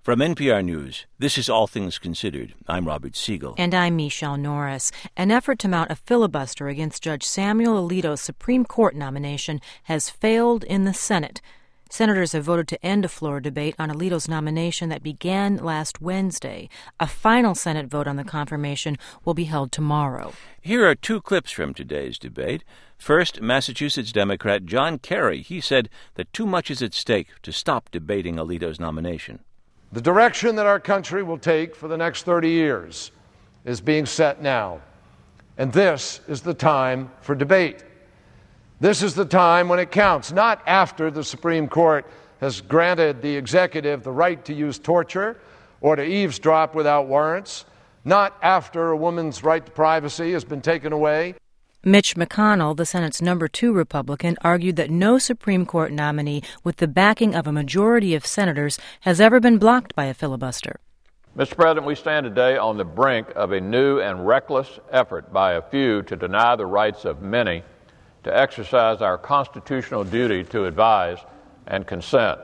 From NPR News, this is All Things Considered. I'm Robert Siegel. And I'm Michelle Norris. An effort to mount a filibuster against Judge Samuel Alito's Supreme Court nomination has failed in the Senate. Senators have voted to end a floor debate on Alito's nomination that began last Wednesday. A final Senate vote on the confirmation will be held tomorrow. Here are two clips from today's debate. First, Massachusetts Democrat John Kerry. He said that too much is at stake to stop debating Alito's nomination. The direction that our country will take for the next 30 years is being set now. And this is the time for debate. This is the time when it counts, not after the Supreme Court has granted the executive the right to use torture or to eavesdrop without warrants, not after a woman's right to privacy has been taken away. Mitch McConnell, the Senate's number 2 Republican, argued that no Supreme Court nominee with the backing of a majority of senators has ever been blocked by a filibuster. Mr. President, we stand today on the brink of a new and reckless effort by a few to deny the rights of many to exercise our constitutional duty to advise and consent,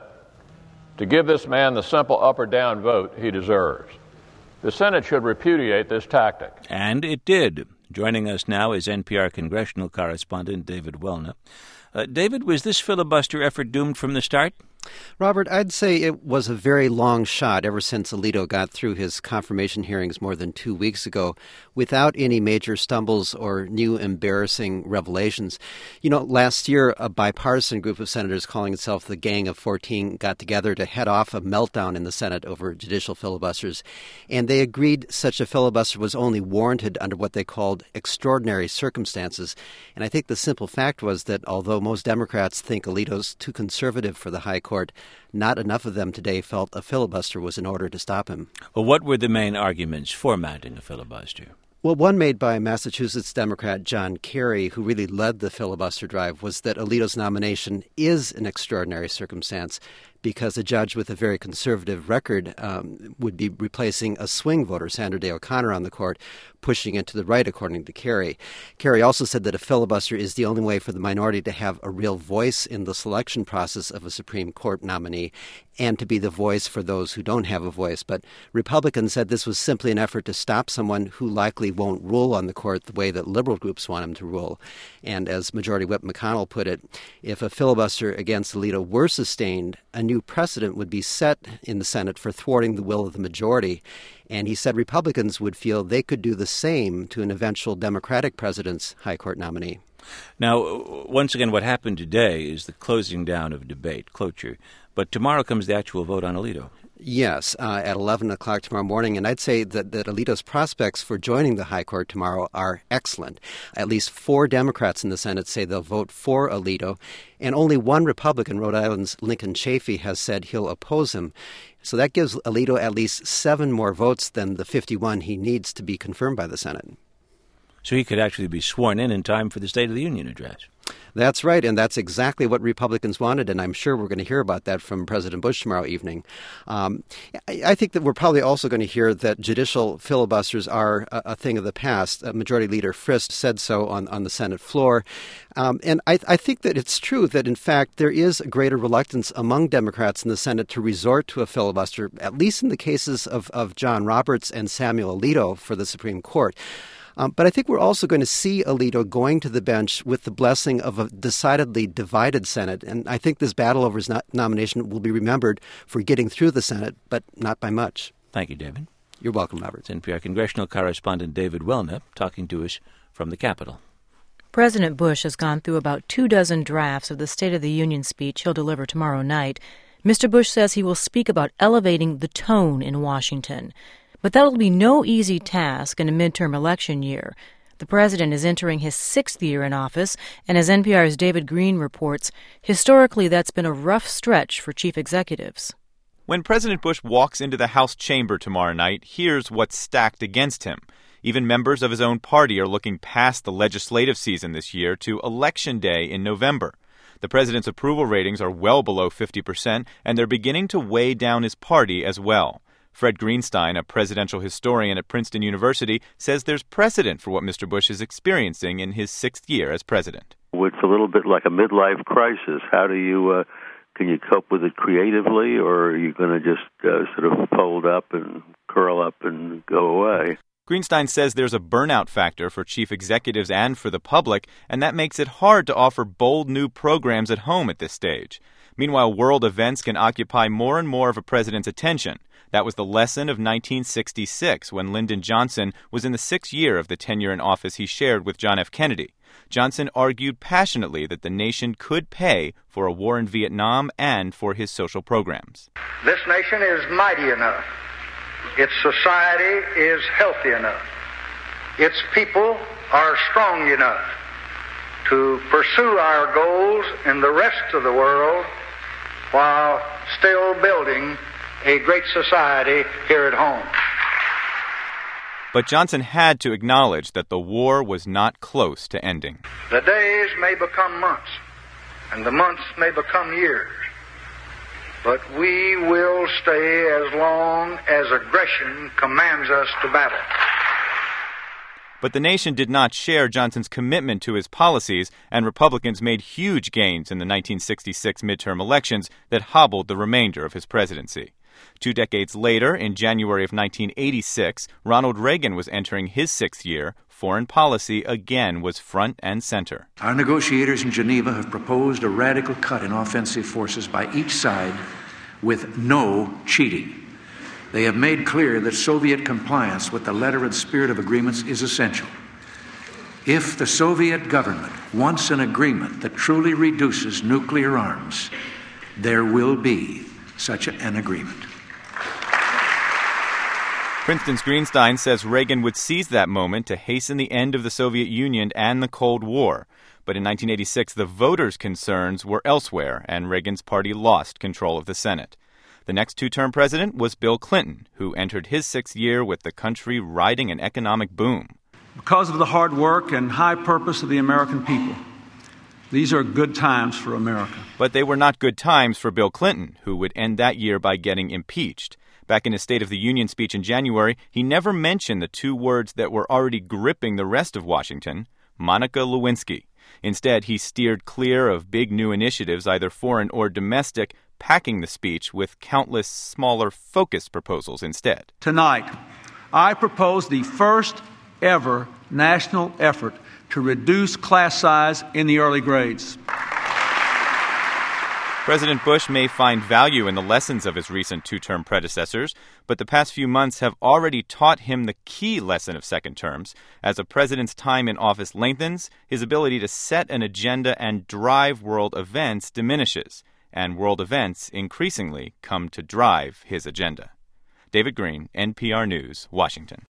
to give this man the simple up or down vote he deserves. The Senate should repudiate this tactic. And it did. Joining us now is NPR congressional correspondent David Welna. David, was this filibuster effort doomed from the start? Robert, I'd say it was a very long shot ever since Alito got through his confirmation hearings more than 2 weeks ago without any major stumbles or new embarrassing revelations. You know, last year, a bipartisan group of senators calling itself the Gang of 14 got together to head off a meltdown in the Senate over judicial filibusters, and they agreed such a filibuster was only warranted under what they called extraordinary circumstances. And I think the simple fact was that although most Democrats think Alito's too conservative for the High Court, not enough of them today felt a filibuster was in order to stop him. Well, what were the main arguments for mounting a filibuster? Well, one made by Massachusetts Democrat John Kerry, who really led the filibuster drive, was that Alito's nomination is an extraordinary circumstance because a judge with a very conservative record would be replacing a swing voter, Sandra Day O'Connor, on the court, pushing it to the right, according to Kerry. Kerry also said that a filibuster is the only way for the minority to have a real voice in the selection process of a Supreme Court nominee and to be the voice for those who don't have a voice. But Republicans said this was simply an effort to stop someone who likely won't rule on the court the way that liberal groups want him to rule. And as Majority Whip McConnell put it, if a filibuster against Alito were sustained, a new precedent would be set in the Senate for thwarting the will of the majority. And he said Republicans would feel they could do the same to an eventual Democratic president's High Court nominee. Now, once again, what happened today is the closing down of debate, cloture. But tomorrow comes the actual vote on Alito. Yes, at 11 o'clock tomorrow morning. And I'd say that Alito's prospects for joining the High Court tomorrow are excellent. At least 4 Democrats in the Senate say they'll vote for Alito. And only one Republican, Rhode Island's Lincoln Chafee, has said he'll oppose him. So that gives Alito at least 7 more votes than the 51 he needs to be confirmed by the Senate. So he could actually be sworn in time for the State of the Union address. That's right, and that's exactly what Republicans wanted, and I'm sure we're going to hear about that from President Bush tomorrow evening. I think that we're probably also going to hear that judicial filibusters are a thing of the past. Majority Leader Frist said so on the Senate floor. And I think that it's true that, in fact, there is a greater reluctance among Democrats in the Senate to resort to a filibuster, at least in the cases of John Roberts and Samuel Alito for the Supreme Court. But I think we're also going to see Alito going to the bench with the blessing of a decidedly divided Senate. And I think this battle over his nomination will be remembered for getting through the Senate, but not by much. Thank you, David. You're welcome, Robert. It's NPR congressional correspondent David Welna talking to us from the Capitol. President Bush has gone through about 24 drafts of the State of the Union speech he'll deliver tomorrow night. Mr. Bush says he will speak about elevating the tone in Washington. But that will be no easy task in a midterm election year. The president is entering his 6th year in office, and as NPR's David Green reports, historically that's been a rough stretch for chief executives. When President Bush walks into the House chamber tomorrow night, here's what's stacked against him. Even members of his own party are looking past the legislative season this year to Election Day in November. The president's approval ratings are well below 50%, and they're beginning to weigh down his party as well. Fred Greenstein, a presidential historian at Princeton University, says there's precedent for what Mr. Bush is experiencing in his 6th year as president. It's a little bit like a midlife crisis. How do you Can you cope with it creatively, or are you going to just sort of fold up and curl up and go away? Greenstein says there's a burnout factor for chief executives and for the public, and that makes it hard to offer bold new programs at home at this stage. Meanwhile, world events can occupy more and more of a president's attention. That was the lesson of 1966, when Lyndon Johnson was in the 6th year of the tenure in office he shared with John F. Kennedy. Johnson argued passionately that the nation could pay for a war in Vietnam and for his social programs. This nation is mighty enough. Its society is healthy enough. Its people are strong enough to pursue our goals in the rest of the world while still building a great society here at home. But Johnson had to acknowledge that the war was not close to ending. The days may become months, and the months may become years, but we will stay as long as aggression commands us to battle. But the nation did not share Johnson's commitment to his policies, and Republicans made huge gains in the 1966 midterm elections that hobbled the remainder of his presidency. 2 decades later, in January of 1986, Ronald Reagan was entering his 6th year. Foreign policy again was front and center. Our negotiators in Geneva have proposed a radical cut in offensive forces by each side with no cheating. They have made clear that Soviet compliance with the letter and spirit of agreements is essential. If the Soviet government wants an agreement that truly reduces nuclear arms, there will be such an agreement. Princeton's Greenstein says Reagan would seize that moment to hasten the end of the Soviet Union and the Cold War. But in 1986, the voters' concerns were elsewhere, and Reagan's party lost control of the Senate. The next two-term president was Bill Clinton, who entered his 6th year with the country riding an economic boom. Because of the hard work and high purpose of the American people, these are good times for America. But they were not good times for Bill Clinton, who would end that year by getting impeached. Back in his State of the Union speech in January, he never mentioned the 2 words that were already gripping the rest of Washington, Monica Lewinsky. Instead, he steered clear of big new initiatives, either foreign or domestic, packing the speech with countless smaller focused proposals instead. Tonight, I propose the first ever national effort to reduce class size in the early grades. President Bush may find value in the lessons of his recent 2-term predecessors, but the past few months have already taught him the key lesson of second terms. As a president's time in office lengthens, his ability to set an agenda and drive world events diminishes, and world events increasingly come to drive his agenda. David Green, NPR News, Washington.